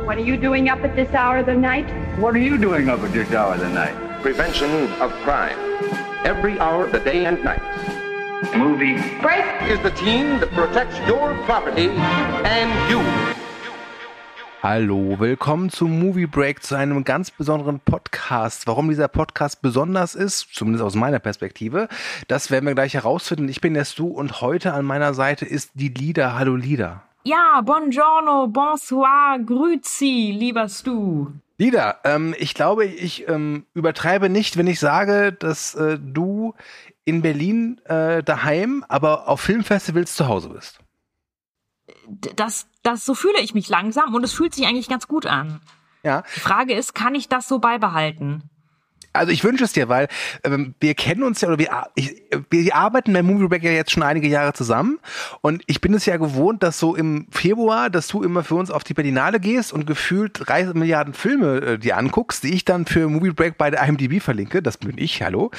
What are you doing up at this hour of the night? What are you doing up at this hour of the night? Prevention of crime. Every hour of the day and night. Movie Break! Is the team that protects your property and you. Hallo, willkommen zu Movie Break, zu einem ganz besonderen Podcast. Warum dieser Podcast besonders ist, zumindest aus meiner Perspektive, das werden wir gleich herausfinden. Ich bin der Stu und heute an meiner Seite ist die Lida. Hallo Lida. Ja, buongiorno, bonsoir, grüezi, lieber Stu. Lida, ich glaube, ich übertreibe nicht, wenn ich sage, dass du in Berlin daheim, aber auf Filmfestivals zu Hause bist. So fühle ich mich langsam und es fühlt sich eigentlich ganz gut an. Ja. Die Frage ist, kann ich das so beibehalten? Also ich wünsche es dir, weil wir kennen uns ja, oder wir arbeiten bei Movie Break ja jetzt schon einige Jahre zusammen und ich bin es ja gewohnt, dass so im Februar, dass du immer für uns auf die Berlinale gehst und gefühlt 3 Milliarden Filme dir anguckst, die ich dann für Movie Break bei der IMDb verlinke, das bin ich, hallo.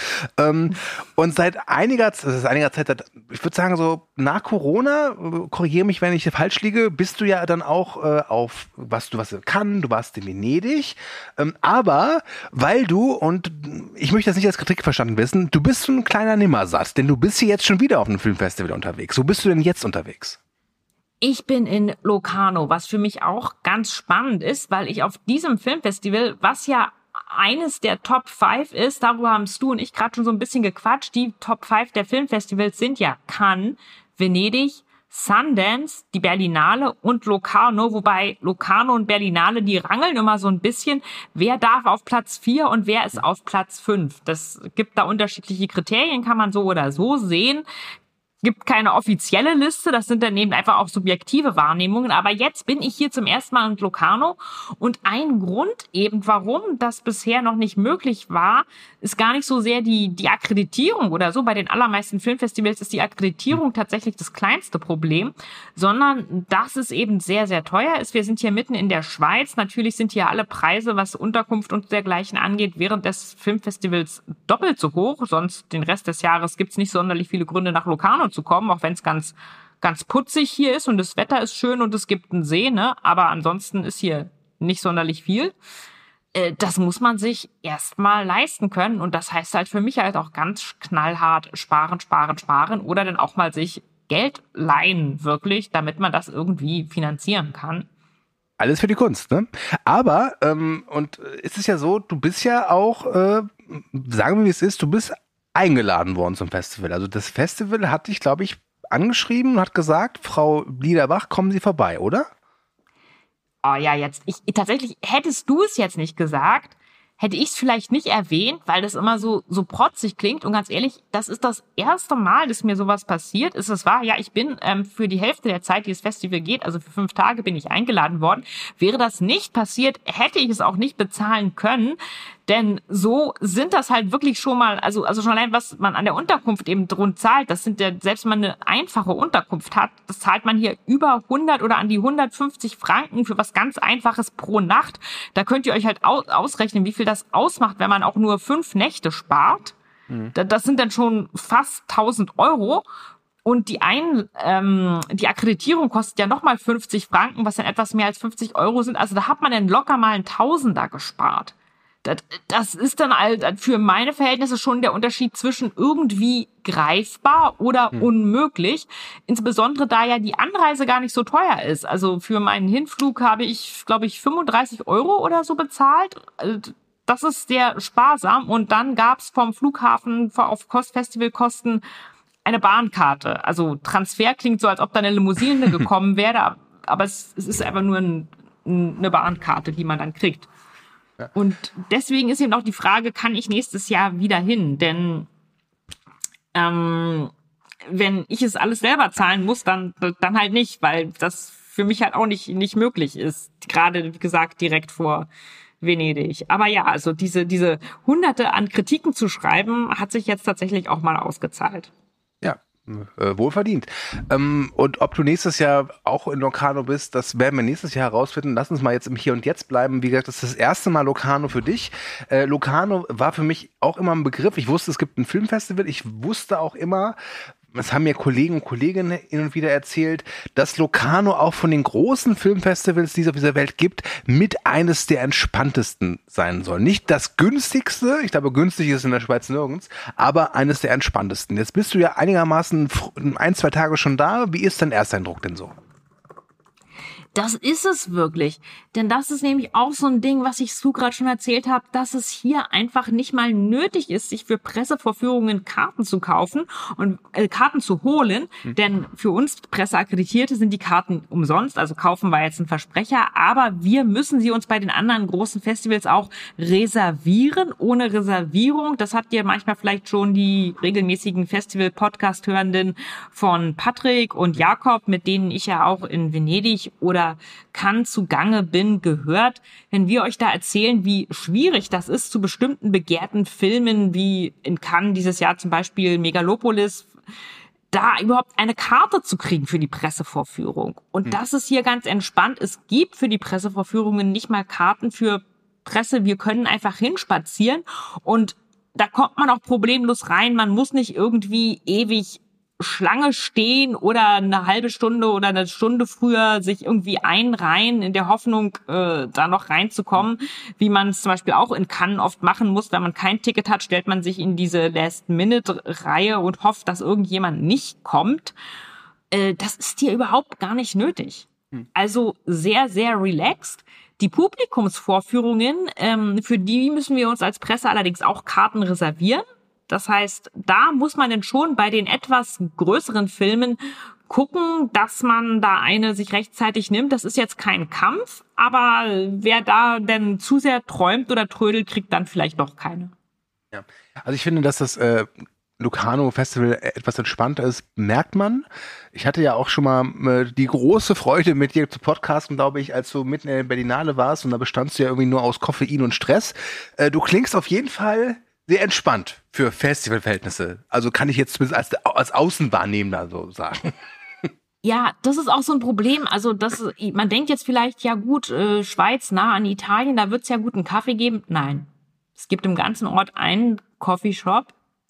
Und seit einiger Zeit, ich würde sagen so nach Corona, korrigiere mich, wenn ich falsch liege, bist du ja dann auch auf was du Cannes, du warst in Venedig, aber weil du, und ich möchte das nicht als Kritik verstanden wissen, du bist so ein kleiner Nimmersatt, denn du bist hier jetzt schon wieder auf einem Filmfestival unterwegs. Wo bist du denn jetzt unterwegs? Ich bin in Locarno, was für mich auch ganz spannend ist, weil ich auf diesem Filmfestival, was ja eines der Top 5 ist, darüber haben Stu und ich gerade schon so ein bisschen gequatscht, die Top 5 der Filmfestivals sind ja Cannes, Venedig, Sundance, die Berlinale und Locarno, wobei Locarno und Berlinale, die rangeln immer so ein bisschen, wer darf auf Platz 4 und wer ist auf Platz 5. Das gibt da unterschiedliche Kriterien, kann man so oder so sehen. Gibt keine offizielle Liste, das sind dann eben einfach auch subjektive Wahrnehmungen. Aber jetzt bin ich hier zum ersten Mal in Locarno und ein Grund eben, warum das bisher noch nicht möglich war, ist gar nicht so sehr die Akkreditierung oder so. Bei den allermeisten Filmfestivals ist die Akkreditierung tatsächlich das kleinste Problem, sondern dass es eben sehr, sehr teuer ist. Wir sind hier mitten in der Schweiz. Natürlich sind hier alle Preise, was Unterkunft und dergleichen angeht, während des Filmfestivals doppelt so hoch. Sonst den Rest des Jahres gibt's nicht sonderlich viele Gründe, nach Locarno zu kommen, auch wenn es ganz, ganz putzig hier ist und das Wetter ist schön und es gibt einen See, ne? Aber ansonsten ist hier nicht sonderlich viel. Das muss man sich erstmal leisten können und das heißt halt für mich halt auch ganz knallhart sparen oder dann auch mal sich Geld leihen wirklich, damit man das irgendwie finanzieren kann. Alles für die Kunst, ne? Aber, und es ist ja so, du bist ja auch, sagen wir wie es ist, du bist eingeladen worden zum Festival. Also das Festival hat dich, glaube ich, angeschrieben und hat gesagt, Frau Liederbach, kommen Sie vorbei, oder? Oh ja, tatsächlich, hättest du es jetzt nicht gesagt, hätte ich es vielleicht nicht erwähnt, weil das immer so protzig klingt. Und ganz ehrlich, das ist das erste Mal, dass mir sowas passiert ist. Es war, ja, ich bin für die Hälfte der Zeit, die das Festival geht, also für 5 Tage bin ich eingeladen worden. Wäre das nicht passiert, hätte ich es auch nicht bezahlen können. Denn so sind das halt wirklich schon mal, also schon allein, was man an der Unterkunft eben drunter zahlt, das sind ja, selbst wenn man eine einfache Unterkunft hat, das zahlt man hier über 100 oder an die 150 Franken für was ganz Einfaches pro Nacht. Da könnt ihr euch halt ausrechnen, wie viel das ausmacht, wenn man auch nur 5 Nächte spart. Mhm. Das sind dann schon fast 1.000 Euro. Und die Akkreditierung kostet ja nochmal 50 Franken, was dann etwas mehr als 50 Euro sind. Also da hat man dann locker mal einen Tausender gespart. Das ist dann halt für meine Verhältnisse schon der Unterschied zwischen irgendwie greifbar oder unmöglich. Insbesondere da ja die Anreise gar nicht so teuer ist. Also für meinen Hinflug habe ich, glaube ich, 35 Euro oder so bezahlt. Das ist sehr sparsam. Und dann gab's vom Flughafen auf Festivalkosten eine Bahnkarte. Also Transfer klingt so, als ob da eine Limousine gekommen wäre, aber es ist einfach nur eine Bahnkarte, die man dann kriegt. Ja. Und deswegen ist eben auch die Frage, kann ich nächstes Jahr wieder hin? Denn wenn ich es alles selber zahlen muss, dann halt nicht, weil das für mich halt auch nicht möglich ist. Gerade, wie gesagt, direkt vor Venedig. Aber ja, also diese Hunderte an Kritiken zu schreiben, hat sich jetzt tatsächlich auch mal ausgezahlt. Ja, wohlverdient. Und ob du nächstes Jahr auch in Locarno bist, das werden wir nächstes Jahr herausfinden. Lass uns mal jetzt im Hier und Jetzt bleiben. Wie gesagt, das ist das erste Mal Locarno für dich. Locarno war für mich auch immer ein Begriff. Ich wusste, es gibt ein Filmfestival. Ich wusste auch immer, das haben mir Kollegen und Kolleginnen hin und wieder erzählt, dass Locarno auch von den großen Filmfestivals, die es auf dieser Welt gibt, mit eines der entspanntesten sein soll. Nicht das günstigste, ich glaube, günstig ist in der Schweiz nirgends, aber eines der entspanntesten. Jetzt bist du ja einigermaßen 1-2 Tage schon da. Wie ist dein Ersteindruck denn so? Das ist es wirklich. Denn das ist nämlich auch so ein Ding, was ich Sue gerade schon erzählt habe, dass es hier einfach nicht mal nötig ist, sich für Pressevorführungen Karten zu kaufen und Karten zu holen. Denn für uns Presseakkreditierte sind die Karten umsonst, also kaufen wir jetzt einen Versprecher. Aber wir müssen sie uns bei den anderen großen Festivals auch reservieren. Ohne Reservierung, das habt ihr manchmal vielleicht schon die regelmäßigen Festival-Podcast-Hörenden von Patrick und Jakob, mit denen ich ja auch in Venedig oder Cannes zugange bin, gehört, wenn wir euch da erzählen, wie schwierig das ist, zu bestimmten begehrten Filmen wie in Cannes dieses Jahr zum Beispiel Megalopolis, da überhaupt eine Karte zu kriegen für die Pressevorführung. Und das ist hier ganz entspannt. Es gibt für die Pressevorführungen nicht mal Karten für Presse. Wir können einfach hinspazieren und da kommt man auch problemlos rein. Man muss nicht irgendwie ewig Schlange stehen oder eine halbe Stunde oder eine Stunde früher sich irgendwie einreihen in der Hoffnung, da noch reinzukommen, wie man es zum Beispiel auch in Cannes oft machen muss. Wenn man kein Ticket hat, stellt man sich in diese Last-Minute-Reihe und hofft, dass irgendjemand nicht kommt. Das ist hier überhaupt gar nicht nötig. Also sehr, sehr relaxed. Die Publikumsvorführungen, für die müssen wir uns als Presse allerdings auch Karten reservieren. Das heißt, da muss man denn schon bei den etwas größeren Filmen gucken, dass man da eine sich rechtzeitig nimmt. Das ist jetzt kein Kampf, aber wer da denn zu sehr träumt oder trödelt, kriegt dann vielleicht doch keine. Ja. Also ich finde, dass das Locarno Festival etwas entspannter ist, merkt man. Ich hatte ja auch schon mal die große Freude, mit dir zu podcasten, glaube ich, als du mitten in der Berlinale warst und da bestandst du ja irgendwie nur aus Koffein und Stress. Du klingst auf jeden Fall sehr entspannt für Festivalverhältnisse. Also kann ich jetzt zumindest als Außenwahrnehmender so sagen. Ja, das ist auch so ein Problem. Also man denkt jetzt vielleicht, ja gut, Schweiz nah an Italien, da wird's ja gut einen Kaffee geben. Nein, es gibt im ganzen Ort einen Coffeeshop,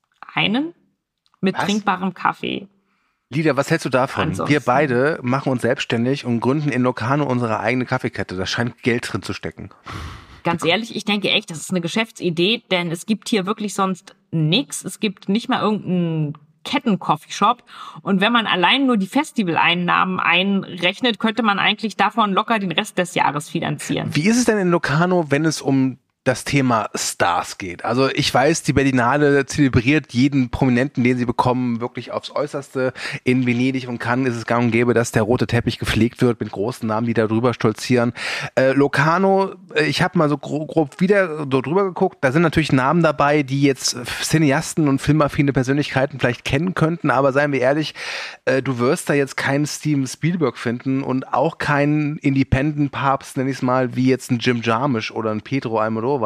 mit trinkbarem Kaffee. Lieder, was hältst du davon? Ansonsten. Wir beide machen uns selbstständig und gründen in Locarno unsere eigene Kaffeekette. Da scheint Geld drin zu stecken. Ganz ehrlich, ich denke echt, das ist eine Geschäftsidee, denn es gibt hier wirklich sonst nichts. Es gibt nicht mal irgendeinen Ketten-Coffeeshop. Und wenn man allein nur die Festivaleinnahmen einrechnet, könnte man eigentlich davon locker den Rest des Jahres finanzieren. Wie ist es denn in Locarno, wenn es um das Thema Stars geht? Also ich weiß, die Berlinale zelebriert jeden Prominenten, den sie bekommen, wirklich aufs Äußerste. In Venedig und Cannes ist es gang und gäbe, dass der rote Teppich gepflegt wird mit großen Namen, die da drüber stolzieren. Locarno, ich habe mal so grob wieder so drüber geguckt, da sind natürlich Namen dabei, die jetzt Cineasten und filmaffine Persönlichkeiten vielleicht kennen könnten, aber seien wir ehrlich, du wirst da jetzt keinen Steven Spielberg finden und auch keinen Independent-Papst, nenn ich es mal, wie jetzt ein Jim Jarmusch oder ein Pedro Almodovar.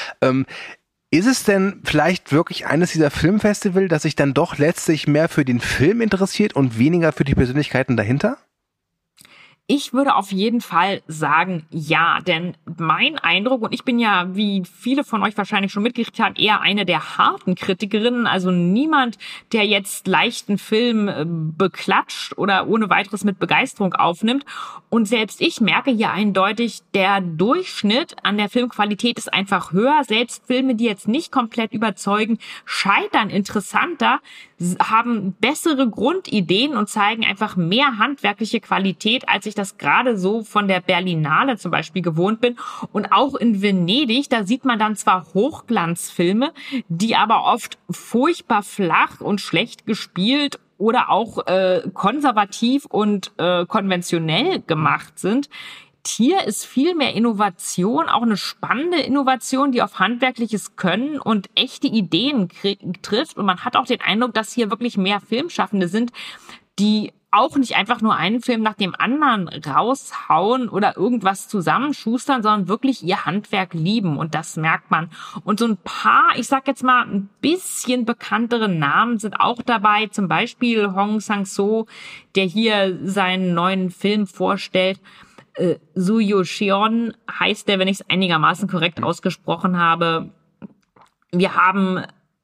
Ist es denn vielleicht wirklich eines dieser Filmfestival, das sich dann doch letztlich mehr für den Film interessiert und weniger für die Persönlichkeiten dahinter? Ich würde auf jeden Fall sagen, ja, denn mein Eindruck, und ich bin ja, wie viele von euch wahrscheinlich schon mitgekriegt haben, eher eine der harten Kritikerinnen, also niemand, der jetzt leichten Film beklatscht oder ohne weiteres mit Begeisterung aufnimmt. Und selbst ich merke hier eindeutig, der Durchschnitt an der Filmqualität ist einfach höher. Selbst Filme, die jetzt nicht komplett überzeugen, scheitern interessanter, haben bessere Grundideen und zeigen einfach mehr handwerkliche Qualität, als ich das gerade so von der Berlinale zum Beispiel gewohnt bin. Und auch in Venedig, da sieht man dann zwar Hochglanzfilme, die aber oft furchtbar flach und schlecht gespielt oder auch konservativ und konventionell gemacht sind. Hier ist viel mehr Innovation, auch eine spannende Innovation, die auf handwerkliches Können und echte Ideen trifft. Und man hat auch den Eindruck, dass hier wirklich mehr Filmschaffende sind, die auch nicht einfach nur einen Film nach dem anderen raushauen oder irgendwas zusammenschustern, sondern wirklich ihr Handwerk lieben. Und das merkt man. Und so ein paar, ich sag jetzt mal, ein bisschen bekanntere Namen sind auch dabei. Zum Beispiel Hong Sang-soo, der hier seinen neuen Film vorstellt. Soo Yo-cheon heißt der, wenn ich es einigermaßen korrekt ausgesprochen habe. Wir haben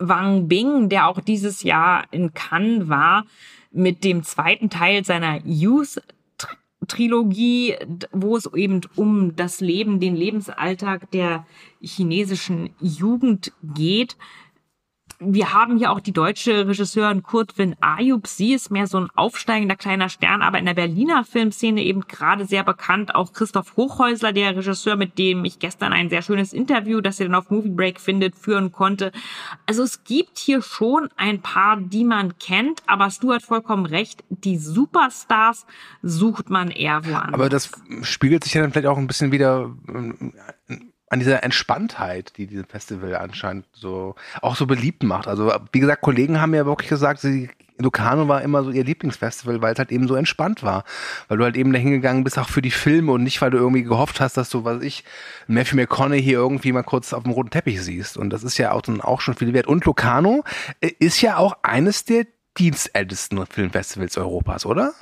Wang Bing, der auch dieses Jahr in Cannes war, mit dem zweiten Teil seiner Youth-Trilogie, wo es eben um das Leben, den Lebensalltag der chinesischen Jugend geht. Wir haben hier auch die deutsche Regisseurin Kurtwin Ayub. Sie ist mehr so ein aufsteigender kleiner Stern, aber in der Berliner Filmszene eben gerade sehr bekannt. Auch Christoph Hochhäusler, der Regisseur, mit dem ich gestern ein sehr schönes Interview, das ihr dann auf Movie Break findet, führen konnte. Also es gibt hier schon ein paar, die man kennt, aber Stu hat vollkommen recht, die Superstars sucht man eher woanders. Aber das spiegelt sich ja dann vielleicht auch ein bisschen wieder an dieser Entspanntheit, die dieses Festival anscheinend so auch so beliebt macht. Also wie gesagt, Kollegen haben ja wirklich gesagt, Locarno war immer so ihr Lieblingsfestival, weil es halt eben so entspannt war. Weil du halt eben dahin gegangen bist, auch für die Filme und nicht, weil du irgendwie gehofft hast, dass du, Matthew McConaughey hier irgendwie mal kurz auf dem roten Teppich siehst. Und das ist ja auch schon viel wert. Und Locarno ist ja auch eines der dienstältesten Filmfestivals Europas, oder?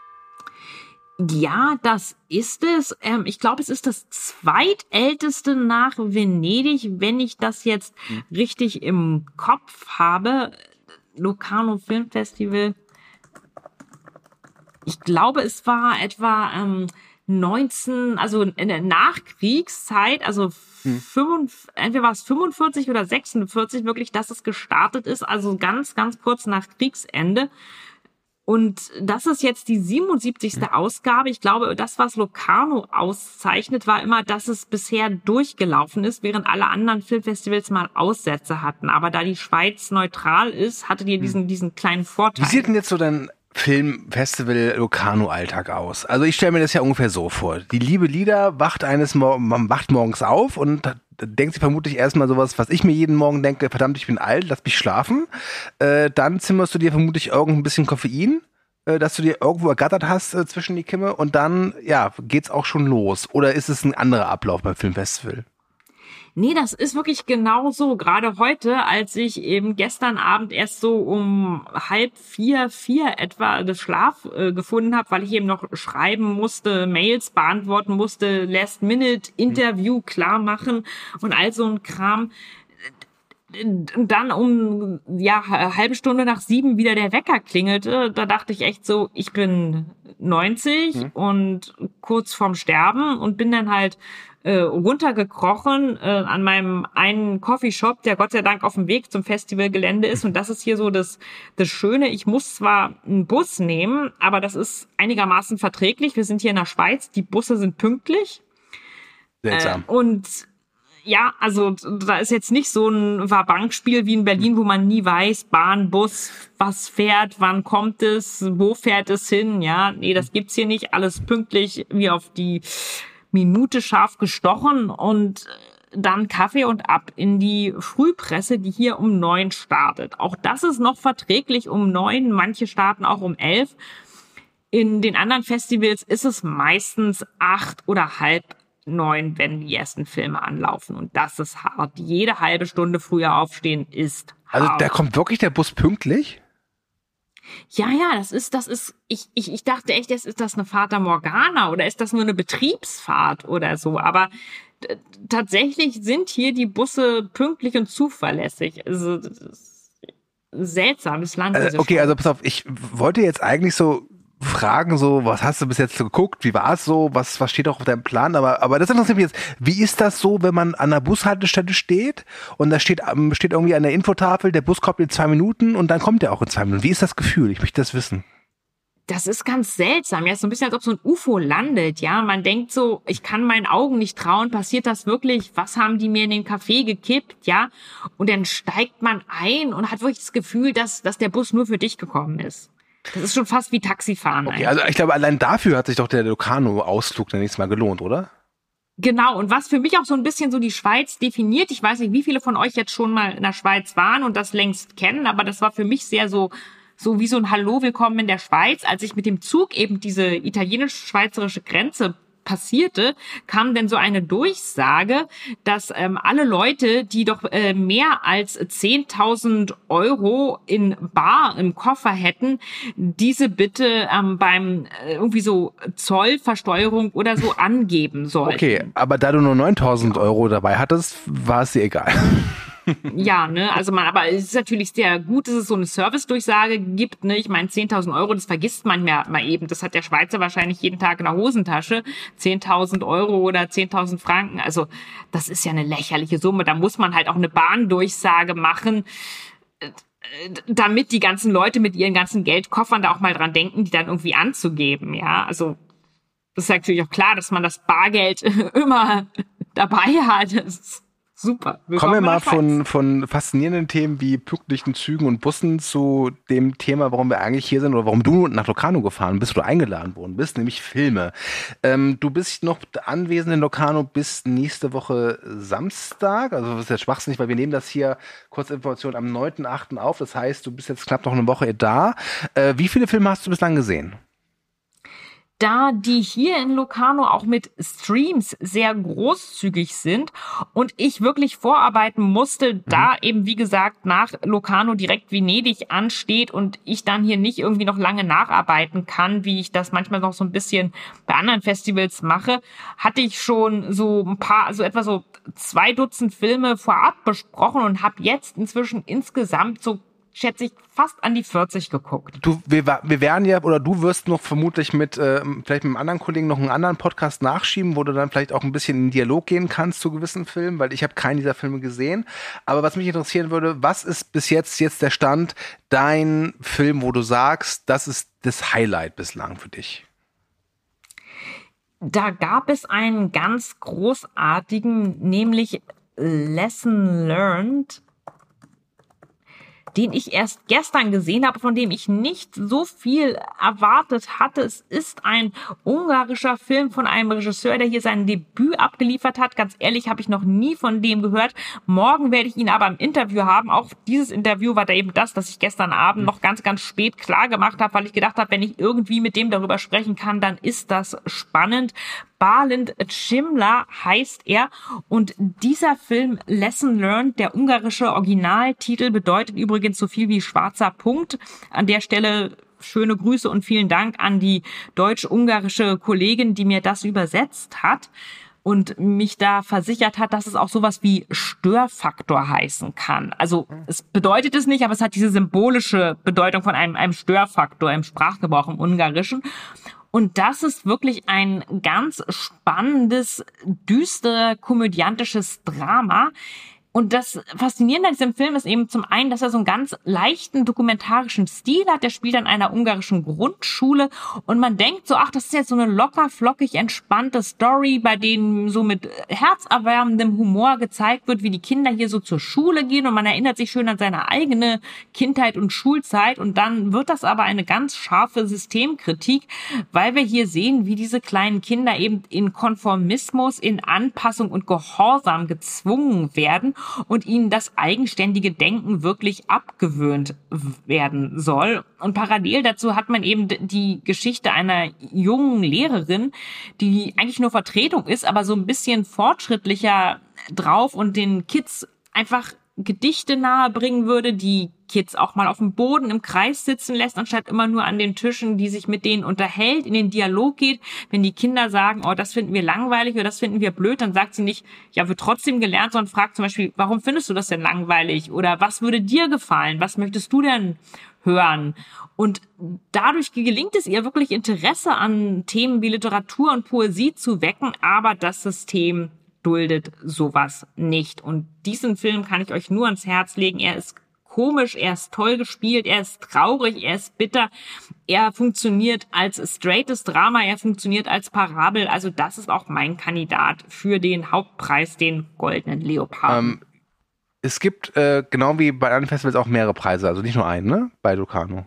Ja, das ist es. Ich glaube, es ist das zweitälteste nach Venedig, wenn ich das jetzt richtig im Kopf habe. Locarno Filmfestival. Ich glaube, es war etwa 19, also in der Nachkriegszeit, also entweder war es 45 oder 46 wirklich, dass es gestartet ist, also ganz, ganz kurz nach Kriegsende. Und das ist jetzt die 77. Ausgabe. Ich glaube, das, was Locarno auszeichnet, war immer, dass es bisher durchgelaufen ist, während alle anderen Filmfestivals mal Aussätze hatten. Aber da die Schweiz neutral ist, hattet ihr diesen kleinen Vorteil. Wie sieht denn jetzt so dein Filmfestival Locarno-Alltag aus? Also ich stelle mir das ja ungefähr so vor. Die liebe Lida man wacht morgens auf und denkt sie vermutlich erstmal sowas, was ich mir jeden Morgen denke, verdammt, ich bin alt, lass mich schlafen. Dann zimmerst du dir vermutlich irgendein bisschen Koffein, dass du dir irgendwo ergattert hast zwischen die Kimme und dann, ja, geht's auch schon los. Oder ist es ein anderer Ablauf beim Filmfestival? Nee, das ist wirklich genau so. Gerade heute, als ich eben gestern Abend erst so um 3:30 etwa das Schlaf gefunden habe, weil ich eben noch schreiben musste, Mails beantworten musste, Last-Minute-Interview klar machen und all so ein Kram. Dann um eine halbe Stunde nach 7 wieder der Wecker klingelte. Da dachte ich echt so, ich bin 90 und kurz vorm Sterben und bin dann halt runtergekrochen an meinem einen Coffeeshop, der Gott sei Dank auf dem Weg zum Festivalgelände ist. Und das ist hier so das Schöne. Ich muss zwar einen Bus nehmen, aber das ist einigermaßen verträglich. Wir sind hier in der Schweiz. Die Busse sind pünktlich. Seltsam. Und ja, also da ist jetzt nicht so ein Wabankspiel wie in Berlin, wo man nie weiß, Bahn, Bus, was fährt, wann kommt es, wo fährt es hin. Ja, nee, das gibt's hier nicht. Alles pünktlich, wie auf die Minute scharf gestochen und dann Kaffee und ab in die Frühpresse, die hier um 9 startet. Auch das ist noch verträglich um 9, manche starten auch um 11. In den anderen Festivals ist es meistens 8 oder 8:30, wenn die ersten Filme anlaufen. Und das ist hart. Jede halbe Stunde früher aufstehen ist hart. Also da kommt wirklich der Bus pünktlich? Ja, das ist, ich dachte echt, ist das eine Fata Morgana oder ist das nur eine Betriebsfahrt oder so, aber tatsächlich sind hier die Busse pünktlich und zuverlässig. Also, das ist seltsames Land. Okay, also pass auf, ich wollte jetzt eigentlich so fragen, so, was hast du bis jetzt so geguckt, wie war es so, was steht auch auf deinem Plan, aber das interessiert mich jetzt, wie ist das so, wenn man an der Bushaltestelle steht und da steht irgendwie an der Infotafel, der Bus kommt in 2 Minuten und dann kommt er auch in 2 Minuten. Wie ist das Gefühl? Ich möchte das wissen. Das ist ganz seltsam. Ja, ist so ein bisschen, als ob so ein UFO landet. Ja, man denkt so, ich kann meinen Augen nicht trauen. Passiert das wirklich? Was haben die mir in den Kaffee gekippt? Ja, und dann steigt man ein und hat wirklich das Gefühl, dass der Bus nur für dich gekommen ist. Das ist schon fast wie Taxifahren. Okay, also ich glaube, allein dafür hat sich doch der Locarno-Ausflug dann nächstes Mal gelohnt, oder? Genau, und was für mich auch so ein bisschen so die Schweiz definiert, ich weiß nicht, wie viele von euch jetzt schon mal in der Schweiz waren und das längst kennen, aber das war für mich sehr so wie so ein Hallo, willkommen in der Schweiz. Als ich mit dem Zug eben diese italienisch-schweizerische Grenze passierte, kam denn so eine Durchsage, dass alle Leute, die doch mehr als 10.000 € in bar im Koffer hätten, diese bitte beim irgendwie so Zollversteuerung oder so angeben sollten. Okay, aber da du nur 9.000 € dabei hattest, war es dir egal. Ja, ne, also aber es ist natürlich sehr gut, dass es so eine Service-Durchsage gibt, ne, ich meine 10.000 Euro, das vergisst man ja mal eben, das hat der Schweizer wahrscheinlich jeden Tag in der Hosentasche, 10.000 Euro oder 10.000 Franken, also das ist ja eine lächerliche Summe, da muss man halt auch eine Bahndurchsage machen, damit die ganzen Leute mit ihren ganzen Geldkoffern da auch mal dran denken, die dann irgendwie anzugeben, ja, also das ist natürlich auch klar, dass man das Bargeld immer dabei hat, das ist super. Kommen wir mal von faszinierenden Themen wie pünktlichen Zügen und Bussen zu dem Thema, warum wir eigentlich hier sind oder warum du nach Locarno gefahren bist oder eingeladen worden bist, nämlich Filme. Du bist noch anwesend in Locarno bis nächste Woche Samstag, also das ist jetzt schwachsinnig, weil wir nehmen das hier, kurze Information, am 9.8. auf, das heißt, du bist jetzt knapp noch eine Woche da. Wie viele Filme hast du bislang gesehen? Da die hier in Locarno auch mit Streams sehr großzügig sind und ich wirklich vorarbeiten musste, da eben, wie gesagt, nach Locarno direkt Venedig ansteht und ich dann hier nicht irgendwie noch lange nacharbeiten kann, wie ich das manchmal noch so ein bisschen bei anderen Festivals mache, hatte ich schon so ein paar, also etwa so 2 Dutzend Filme vorab besprochen und habe jetzt inzwischen insgesamt so, schätze ich, fast an die 40 geguckt. Wir werden ja, oder du wirst noch vermutlich mit vielleicht mit einem anderen Kollegen noch einen anderen Podcast nachschieben, wo du dann vielleicht auch ein bisschen in Dialog gehen kannst zu gewissen Filmen, weil ich habe keinen dieser Filme gesehen. Aber was mich interessieren würde, was ist bis jetzt der Stand, dein Film, wo du sagst, das ist das Highlight bislang für dich? Da gab es einen ganz großartigen, nämlich Lesson Learned, den ich erst gestern gesehen habe, von dem ich nicht so viel erwartet hatte. Es ist ein ungarischer Film von einem Regisseur, der hier sein Debüt abgeliefert hat. Ganz ehrlich, habe ich noch nie von dem gehört. Morgen werde ich ihn aber im Interview haben. Auch dieses Interview war da eben das ich gestern Abend noch ganz, ganz spät klar gemacht habe, weil ich gedacht habe, wenn ich irgendwie mit dem darüber sprechen kann, dann ist das spannend. Balint Cimla heißt er und dieser Film Lesson Learned, der ungarische Originaltitel, bedeutet übrigens so viel wie schwarzer Punkt. An der Stelle schöne Grüße und vielen Dank an die deutsch-ungarische Kollegin, die mir das übersetzt hat und mich da versichert hat, dass es auch sowas wie Störfaktor heißen kann. Also es bedeutet es nicht, aber es hat diese symbolische Bedeutung von einem Störfaktor im Sprachgebrauch im Ungarischen. Und das ist wirklich ein ganz spannendes, düster, komödiantisches Drama. Und das Faszinierende an diesem Film ist eben zum einen, dass er so einen ganz leichten dokumentarischen Stil hat. Der spielt an einer ungarischen Grundschule und man denkt so, ach, das ist jetzt so eine locker, flockig, entspannte Story, bei denen so mit herzerwärmendem Humor gezeigt wird, wie die Kinder hier so zur Schule gehen und man erinnert sich schön an seine eigene Kindheit und Schulzeit und dann wird das aber eine ganz scharfe Systemkritik, weil wir hier sehen, wie diese kleinen Kinder eben in Konformismus, in Anpassung und Gehorsam gezwungen werden und ihnen das eigenständige Denken wirklich abgewöhnt werden soll. Und parallel dazu hat man eben die Geschichte einer jungen Lehrerin, die eigentlich nur Vertretung ist, aber so ein bisschen fortschrittlicher drauf und den Kids einfach Gedichte nahebringen würde, die Kids auch mal auf dem Boden im Kreis sitzen lässt, anstatt immer nur an den Tischen, die sich mit denen unterhält, in den Dialog geht. Wenn die Kinder sagen, oh, das finden wir langweilig oder das finden wir blöd, dann sagt sie nicht, ja, wird trotzdem gelernt, sondern fragt zum Beispiel, warum findest du das denn langweilig? Oder was würde dir gefallen? Was möchtest du denn hören? Und dadurch gelingt es ihr wirklich Interesse an Themen wie Literatur und Poesie zu wecken, aber das System duldet sowas nicht. Und diesen Film kann ich euch nur ans Herz legen. Er ist komisch, er ist toll gespielt, er ist traurig, er ist bitter. Er funktioniert als straightes Drama, er funktioniert als Parabel. Also das ist auch mein Kandidat für den Hauptpreis, den Goldenen Leoparden. Es gibt, genau wie bei anderen Festivals, auch mehrere Preise, also nicht nur einen, ne? Bei Locarno.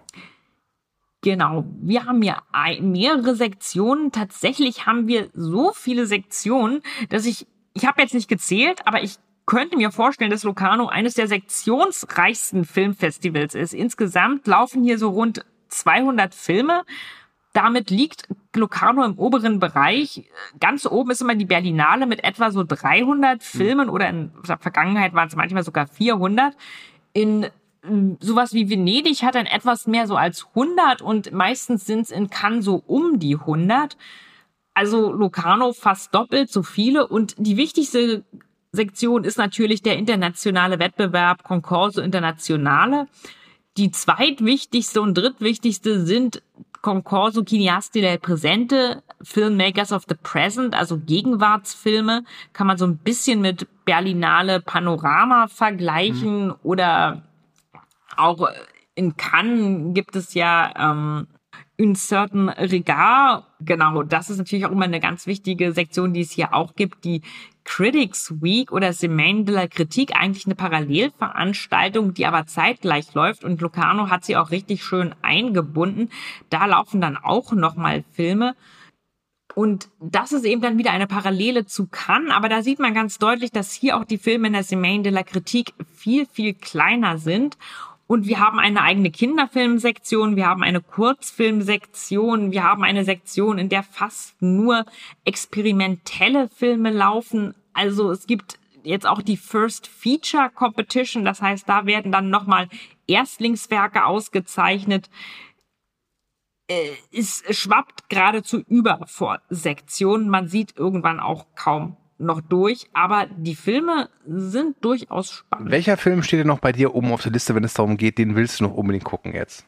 Genau, wir haben hier mehrere Sektionen. Tatsächlich haben wir so viele Sektionen, dass ich habe jetzt nicht gezählt, aber ich könnte mir vorstellen, dass Locarno eines der sektionsreichsten Filmfestivals ist. Insgesamt laufen hier so rund 200 Filme. Damit liegt Locarno im oberen Bereich. Ganz oben ist immer die Berlinale mit etwa so 300 Filmen oder in der Vergangenheit waren es manchmal sogar 400. In sowas wie Venedig hat dann etwas mehr so als 100 und meistens sind es in Cannes so um die 100. Also Locarno fast doppelt so viele und die wichtigste Sektion ist natürlich der internationale Wettbewerb Concorso Internazionale. Die zweitwichtigste und drittwichtigste sind Concorso Cineasti del Presente, Filmmakers of the Present, also Gegenwartsfilme, kann man so ein bisschen mit Berlinale Panorama vergleichen oder auch in Cannes gibt es ja Un certain regard. Genau, das ist natürlich auch immer eine ganz wichtige Sektion, die es hier auch gibt, die Critics Week oder Semaine de la Critique, eigentlich eine Parallelveranstaltung, die aber zeitgleich läuft und Locarno hat sie auch richtig schön eingebunden. Da laufen dann auch nochmal Filme. Und das ist eben dann wieder eine Parallele zu Cannes, aber da sieht man ganz deutlich, dass hier auch die Filme in der Semaine de la Critique viel, viel kleiner sind. Und wir haben eine eigene Kinderfilmsektion, wir haben eine Kurzfilmsektion, wir haben eine Sektion, in der fast nur experimentelle Filme laufen. Also es gibt jetzt auch die First Feature Competition, das heißt, da werden dann nochmal Erstlingswerke ausgezeichnet. Es schwappt geradezu über vor Sektionen. Man sieht irgendwann auch kaum noch durch, aber die Filme sind durchaus spannend. Welcher Film steht denn noch bei dir oben auf der Liste, wenn es darum geht, den willst du noch unbedingt gucken jetzt?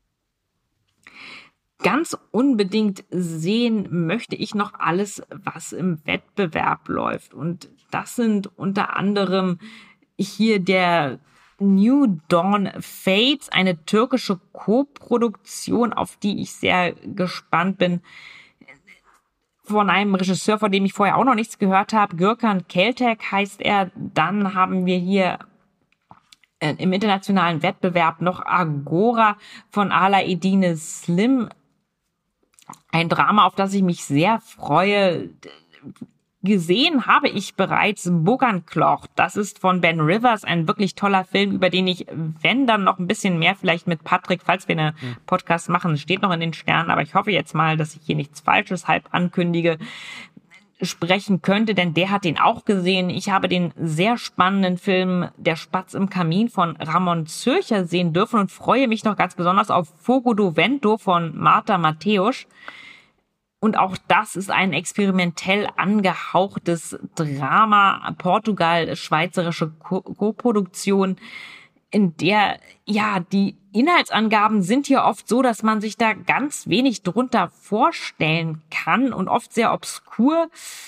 Ganz unbedingt sehen möchte ich noch alles, was im Wettbewerb läuft. Und das sind unter anderem hier der New Dawn Fates, eine türkische Co-Produktion, auf die ich sehr gespannt bin, von einem Regisseur, von dem ich vorher auch noch nichts gehört habe. Gürkan Keltek heißt er. Dann haben wir hier im internationalen Wettbewerb noch Agora von Ala Edine Slim. Ein Drama, auf das ich mich sehr freue. Gesehen habe ich bereits Bogankloch. Das ist von Ben Rivers, ein wirklich toller Film, über den ich, wenn dann noch ein bisschen mehr, vielleicht mit Patrick, falls wir eine Podcast machen, steht noch in den Sternen, aber ich hoffe jetzt mal, dass ich hier nichts Falsches halb ankündige, sprechen könnte, denn der hat den auch gesehen. Ich habe den sehr spannenden Film Der Spatz im Kamin von Ramon Zürcher sehen dürfen und freue mich noch ganz besonders auf Fogo do Vento von Marta Matthäus. Und auch das ist ein experimentell angehauchtes Drama, Portugal-schweizerische Co-Produktion, in der, ja, die Inhaltsangaben sind hier oft so, dass man sich da ganz wenig drunter vorstellen kann und oft sehr obskur.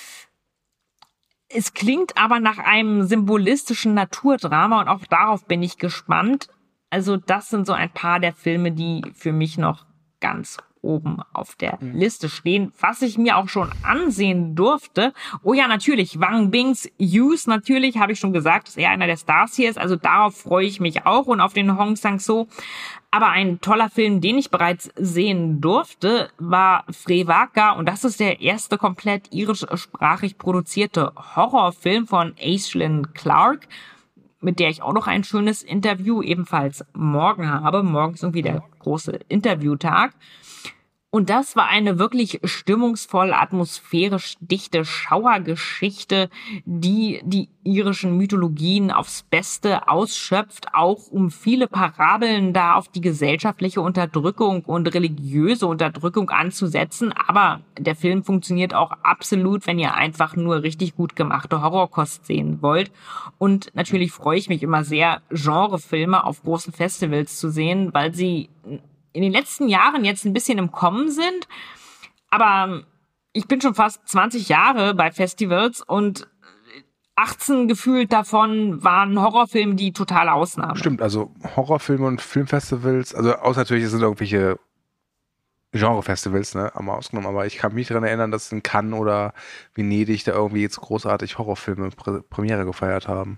Es klingt aber nach einem symbolistischen Naturdrama und auch darauf bin ich gespannt. Also das sind so ein paar der Filme, die für mich noch ganz oben auf der Liste stehen, was ich mir auch schon ansehen durfte. Oh ja, natürlich, Wang Bings Youth, natürlich, habe ich schon gesagt, dass er einer der Stars hier ist, also darauf freue ich mich auch und auf den Hong Sang-soo. Aber ein toller Film, den ich bereits sehen durfte, war Frevaka und das ist der erste komplett irischsprachig produzierte Horrorfilm von Aislinn Clark, mit der ich auch noch ein schönes Interview ebenfalls morgen habe. Morgen ist irgendwie der große Interviewtag. Und das war eine wirklich stimmungsvoll, atmosphärisch dichte Schauergeschichte, die die irischen Mythologien aufs Beste ausschöpft, auch um viele Parabeln da auf die gesellschaftliche Unterdrückung und religiöse Unterdrückung anzusetzen. Aber der Film funktioniert auch absolut, wenn ihr einfach nur richtig gut gemachte Horrorkost sehen wollt. Und natürlich freue ich mich immer sehr, Genrefilme auf großen Festivals zu sehen, weil sie in den letzten Jahren jetzt ein bisschen im Kommen sind, aber ich bin schon fast 20 Jahre bei Festivals und 18 gefühlt davon waren Horrorfilme die totale Ausnahme. Stimmt, also Horrorfilme und Filmfestivals, also außer natürlich sind irgendwelche Genrefestivals, ne, haben wir ausgenommen, aber ich kann mich daran erinnern, dass in Cannes oder Venedig da irgendwie jetzt großartig Horrorfilme Premiere gefeiert haben.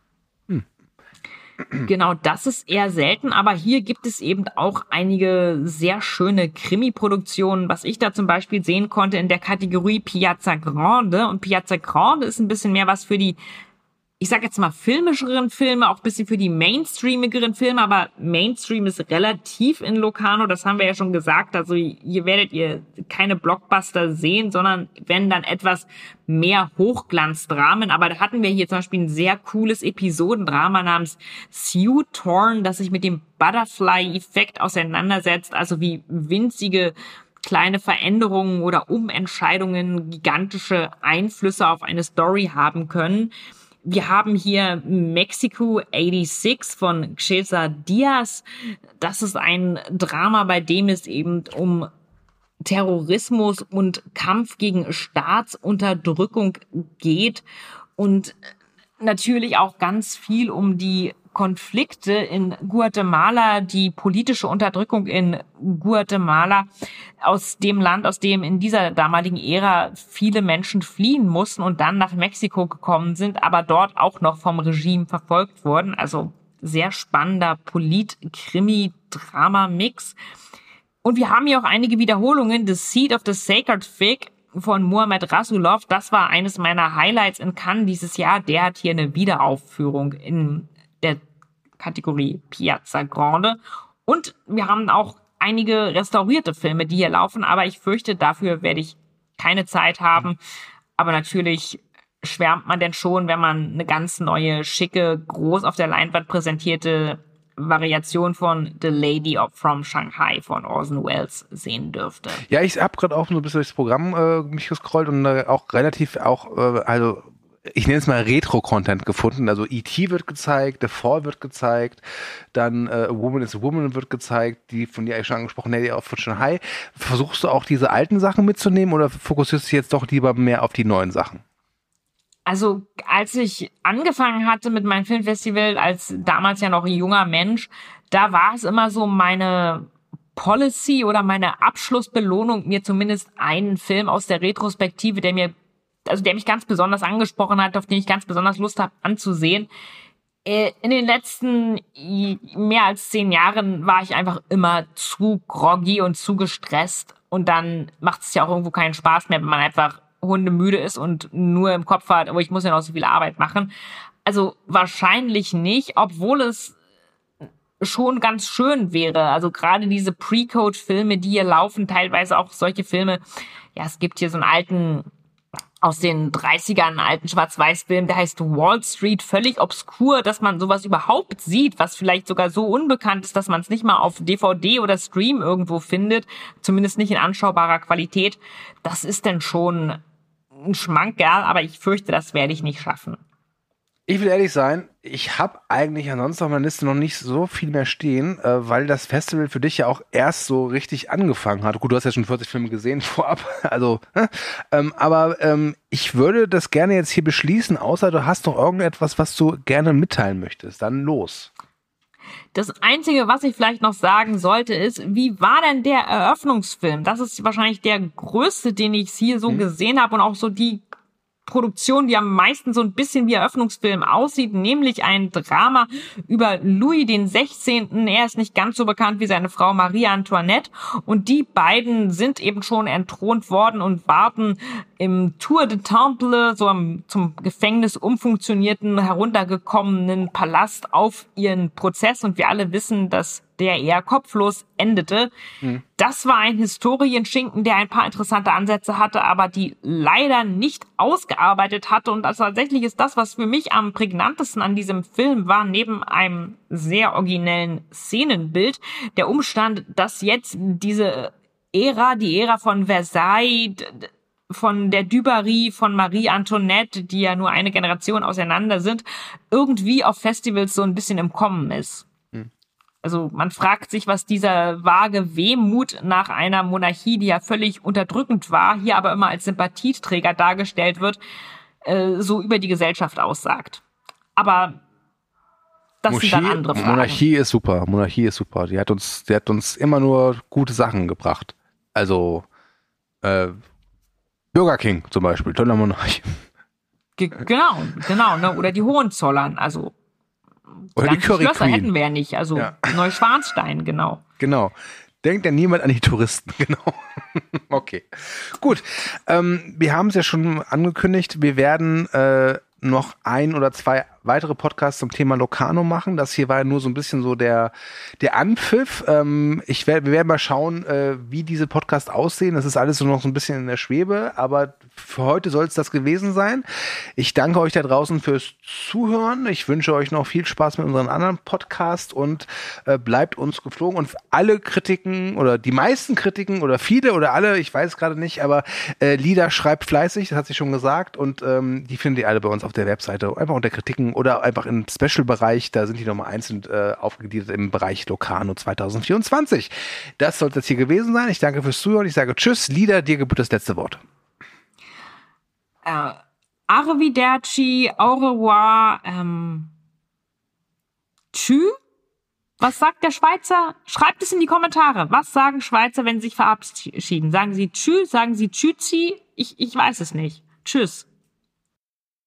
Genau, das ist eher selten, aber hier gibt es eben auch einige sehr schöne Krimi-Produktionen, was ich da zum Beispiel sehen konnte in der Kategorie Piazza Grande. Und Piazza Grande ist ein bisschen mehr was für die, ich sag jetzt mal, filmischeren Filme, auch ein bisschen für die mainstreamigeren Filme, aber Mainstream ist relativ in Locarno, das haben wir ja schon gesagt, also hier werdet ihr keine Blockbuster sehen, sondern wenn dann etwas mehr Hochglanzdramen, aber da hatten wir hier zum Beispiel ein sehr cooles Episodendrama namens Sue Torn, das sich mit dem Butterfly-Effekt auseinandersetzt, also wie winzige kleine Veränderungen oder Umentscheidungen gigantische Einflüsse auf eine Story haben können. Wir haben hier Mexico 86 von Cesar Diaz. Das ist ein Drama, bei dem es eben um Terrorismus und Kampf gegen Staatsunterdrückung geht und natürlich auch ganz viel um die Konflikte in Guatemala, die politische Unterdrückung in Guatemala, aus dem Land, aus dem in dieser damaligen Ära viele Menschen fliehen mussten und dann nach Mexiko gekommen sind, aber dort auch noch vom Regime verfolgt wurden. Also sehr spannender Polit-Krimi-Drama-Mix. Und wir haben hier auch einige Wiederholungen. The Seed of the Sacred Fig von Mohamed Rasulov, das war eines meiner Highlights in Cannes dieses Jahr. Der hat hier eine Wiederaufführung in der Kategorie Piazza Grande. Und wir haben auch einige restaurierte Filme, die hier laufen, aber ich fürchte, dafür werde ich keine Zeit haben. Aber natürlich schwärmt man denn schon, wenn man eine ganz neue, schicke, groß auf der Leinwand präsentierte Variation von The Lady from Shanghai von Orson Welles sehen dürfte. Ja, ich habe gerade auch so ein bisschen durchs Programm mich gescrollt und auch relativ also ich nenne es mal Retro-Content gefunden. Also E.T. wird gezeigt, The Fall wird gezeigt, dann A Woman is a Woman wird gezeigt, die von dir eigentlich schon angesprochen, Lady von Shanghai. Versuchst du auch diese alten Sachen mitzunehmen oder fokussierst du dich jetzt doch lieber mehr auf die neuen Sachen? Also als ich angefangen hatte mit meinem Filmfestival, als damals ja noch ein junger Mensch, da war es immer so meine Policy oder meine Abschlussbelohnung, mir zumindest einen Film aus der Retrospektive, der mich ganz besonders angesprochen hat, auf den ich ganz besonders Lust habe anzusehen. In den letzten mehr als 10 Jahren war ich einfach immer zu groggy und zu gestresst und dann macht es ja auch irgendwo keinen Spaß mehr, wenn man einfach hundemüde ist und nur im Kopf hat, aber ich muss ja noch so viel Arbeit machen. Also wahrscheinlich nicht, obwohl es schon ganz schön wäre. Also gerade diese Pre-Code-Filme, die hier laufen, teilweise auch solche Filme. Ja, es gibt hier so einen alten, aus den 30ern, einen alten Schwarz-Weiß-Film, der heißt Wall Street, völlig obskur, dass man sowas überhaupt sieht, was vielleicht sogar so unbekannt ist, dass man es nicht mal auf DVD oder Stream irgendwo findet, zumindest nicht in anschaubarer Qualität. Das ist denn schon ein Schmankerl, aber ich fürchte, das werde ich nicht schaffen. Ich will ehrlich sein, ich habe eigentlich ansonsten auf meiner Liste noch nicht so viel mehr stehen, weil das Festival für dich ja auch erst so richtig angefangen hat. Gut, du hast ja schon 40 Filme gesehen vorab, also, aber ich würde das gerne jetzt hier beschließen, außer du hast noch irgendetwas, was du gerne mitteilen möchtest. Dann los. Das Einzige, was ich vielleicht noch sagen sollte, ist, wie war denn der Eröffnungsfilm? Das ist wahrscheinlich der größte, den ich hier so gesehen habe und auch so die Produktion, die am meisten so ein bisschen wie Eröffnungsfilm aussieht, nämlich ein Drama über Louis XVI. Er ist nicht ganz so bekannt wie seine Frau Marie Antoinette und die beiden sind eben schon entthront worden und warten im Tour de Temple, so zum Gefängnis umfunktionierten, heruntergekommenen Palast auf ihren Prozess und wir alle wissen, dass der eher kopflos endete. Das war ein Historienschinken, der ein paar interessante Ansätze hatte, aber die leider nicht ausgearbeitet hatte. Und also tatsächlich ist das, was für mich am prägnantesten an diesem Film war, neben einem sehr originellen Szenenbild, der Umstand, dass jetzt diese Ära, die Ära von Versailles, von der Dubarry, von Marie Antoinette, die ja nur eine Generation auseinander sind, irgendwie auf Festivals so ein bisschen im Kommen ist. Also man fragt sich, was dieser vage Wehmut nach einer Monarchie, die ja völlig unterdrückend war, hier aber immer als Sympathieträger dargestellt wird, so über die Gesellschaft aussagt. Aber das sind dann andere Fragen. Monarchie ist super. Die hat uns immer nur gute Sachen gebracht. Also Burger King zum Beispiel, toller Monarch. Genau, ne? Oder die Hohenzollern, also oder die Curry Schlösser Queen. Hätten wir ja nicht, also ja. Neuschwanstein, genau. Genau. Denkt ja niemand an die Touristen, genau. Okay, gut. Wir haben es ja schon angekündigt, wir werden noch 1 oder 2 weitere Podcasts zum Thema Locarno machen. Das hier war ja nur so ein bisschen so der Anpfiff. Wir werden mal schauen, wie diese Podcasts aussehen. Das ist alles so noch so ein bisschen in der Schwebe, aber für heute soll es das gewesen sein. Ich danke euch da draußen fürs Zuhören. Ich wünsche euch noch viel Spaß mit unseren anderen Podcasts und bleibt uns geflogen. Und alle Kritiken oder die meisten Kritiken oder viele oder alle, ich weiß gerade nicht, aber Lida schreibt fleißig, das hat sie schon gesagt, und die findet ihr alle bei uns auf der Webseite, einfach unter Kritiken oder einfach im Special-Bereich, da sind die nochmal einzeln aufgegliedert im Bereich Locarno 2024. Das sollte es hier gewesen sein. Ich danke fürs Zuhören. Ich sage Tschüss. Lida, dir gebührt das letzte Wort. Arrivederci, au revoir, tschüss. Was sagt der Schweizer? Schreibt es in die Kommentare. Was sagen Schweizer, wenn sie sich verabschieden? Sagen sie tschüss? Sagen sie tschüssi? Ich weiß es nicht. Tschüss.